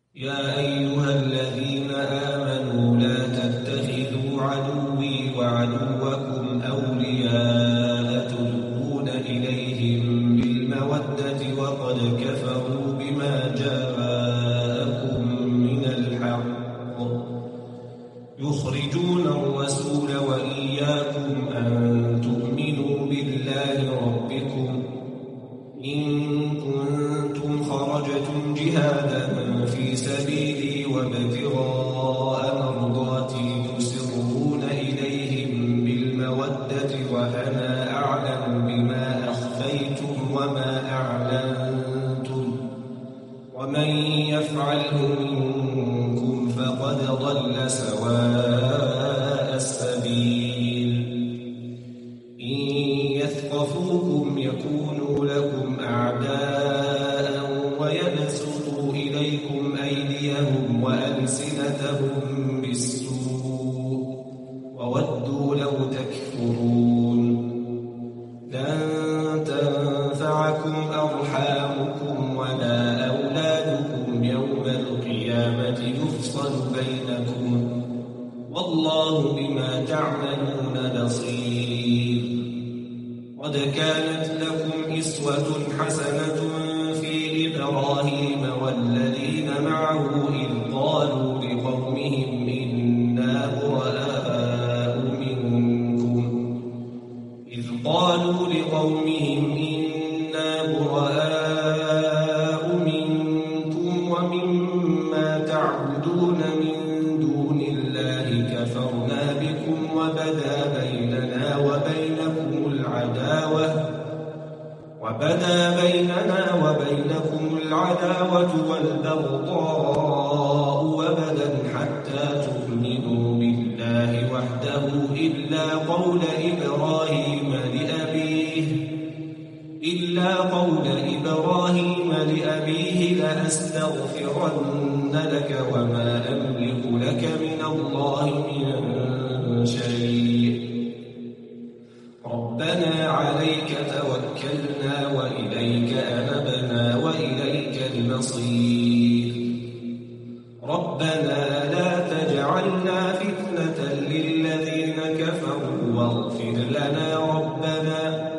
يا أيها الذين آمنوا لا تتخذوا عدوي وعدوكم أولياء تلقون إليهم بالمودة وقد كفروا بما جاءكم من الحق يخرجون الرسول وإياكم أن تؤمنوا بالله ربكم إن كنتم خرجتم جهادا في سبيلي وابتغاء مرضاتي تسرون إليهم بالمودة وأنا أعلم بما أخفيتم وما أعلنتم ومن يفعله منكم فقد ضل سواء السبيل إن يثقفوكم يكونوا لكم أعداء ويبسطوا إليكم أيديهم وألسنتهم بالسوء وودوا لو تكفرون لن تنفعكم أرحامكم ولا أولادكم يوم القيامة يفصل بينكم والله بما تعملون بصير قد كانت لكم إسوة حسنة في إبراهيم والذين معه إذ قالوا لقومهم إنا براء منكم ومما تعبدون من دون الله كفرنا بكم وبدا بيننا وبينكم العداوة والبغضاء أبدا حتى تؤمنوا بالله وحده إلا قول إبراهيم لأبيه لأستغفرن لك وما أملك لك من الله من شيء ربنا عليك توكلنا وإليك أنبنا وإليك المصير ربنا لا تجعلنا فتنة للذين كفروا واغفر لنا ربنا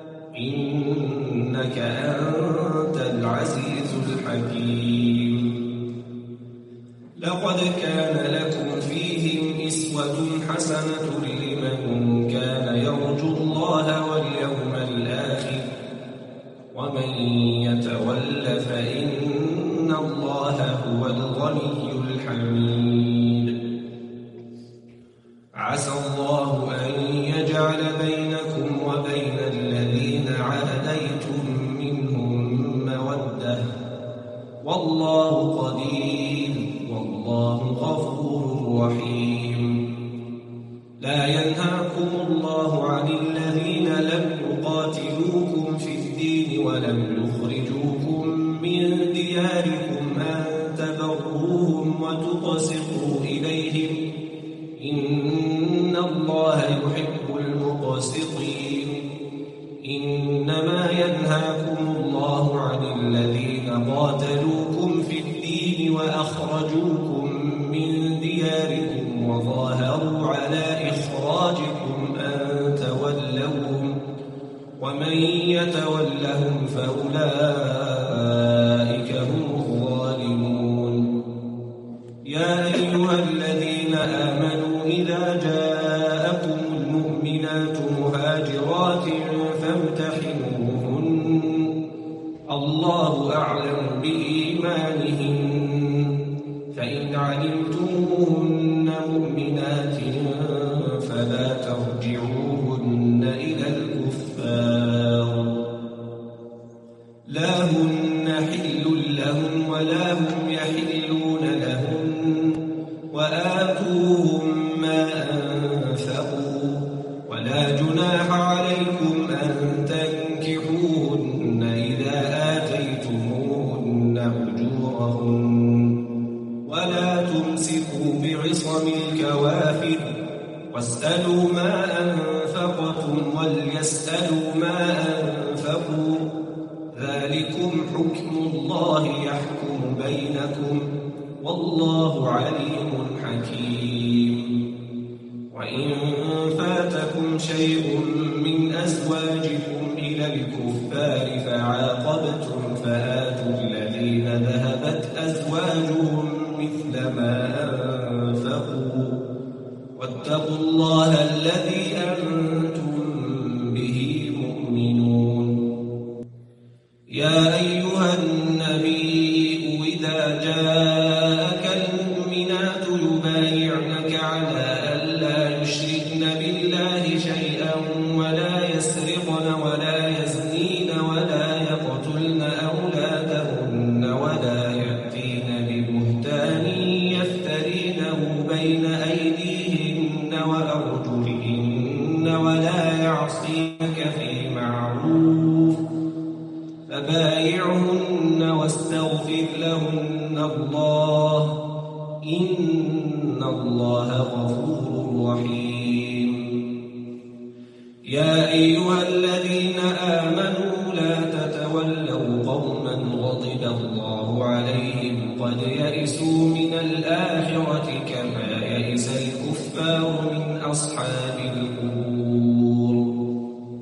إنك أنت العزيز الحكيم لقد كان لكم فيهم إسوة حسنة لمن كان يرجو الله واليوم الآخر ومن يتول فإن الله هو الغني الحميد عسى الله أن يجعل بينكم وبين الذين عاديتم منهم مودة والله قدير والله غفور رحيم لا ينهاكم الله عن الذين لم يقاتلوكم في الدين ولم يخرجوكم من دياركم أن تبروهم وتقسطوا إليهم إن الله يحب المقسطين إنما ينهاكم الله عن الذين قاتلوكم في الدين وأخرجوكم من دياركم وظاهروا على إخراجكم أن تولوهم ومن يتولهم فأولئك هم الظالمون يا أيها الذين آمنوا إذا جاءكم المؤمنات مهاجرات فامتحنوهن الله أعلم بإيمانهن فإن علمتموهن مؤمنات فلا ترجعوهن إلى الكفار لا هن حل لهم ولا هم يحلون لهن وآتوهم ما أنفقوا ولا جناح عليكم أن تنكحوهن إذا آتيتموهن أجورهن ولا تمسكوا بعصم الكوافر واسألوا ما أنفقتم وليسألوا ما أنفقوا ذلكم حكم الله يحكم بينكم والله عليم حكيم. وإن فاتكم شيء من أزواجكم إلى الكفار فعاقبتم فآتوا الذين ذهبت أزواجهم مثل ما أنفقوا واتقوا الله الذي أنتم به مؤمنون. يا أيها النبي إذا جاءك المؤمنات يبايعنك على ألا يشركن بالله شيئا ولا يسرقن ولا يزنين ولا يقتلن أولادهن ولا يأتين ببهتان يفترينه بين أيديهن وأرجلهن ولا يعصينك في معروف فبايعهن واستغفر لهن الله إن الله غفور رحيم. يا أيها الذين آمنوا لا تتولوا قوما غضب الله عليهم قد يئسوا من الآخرة كما يئس الكفار من أصحاب القبور.